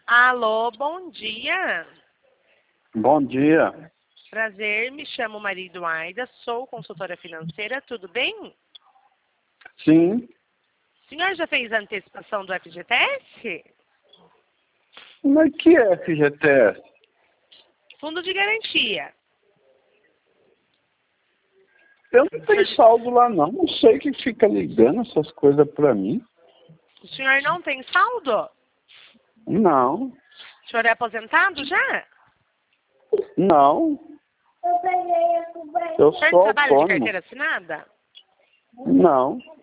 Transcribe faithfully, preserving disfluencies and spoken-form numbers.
Alô, bom dia. Bom dia. Prazer, me chamo Maria Eduarda, sou consultora financeira, tudo bem? Sim. O senhor já fez a antecipação do F G T S? Mas que é F G T S? Fundo de garantia. Eu não tenho saldo lá não, não sei que fica ligando essas coisas pra mim. O senhor não tem saldo? Não, O senhor é aposentado já? não. Eu O senhor sou trabalha de autônomo. carteira assinada? Não.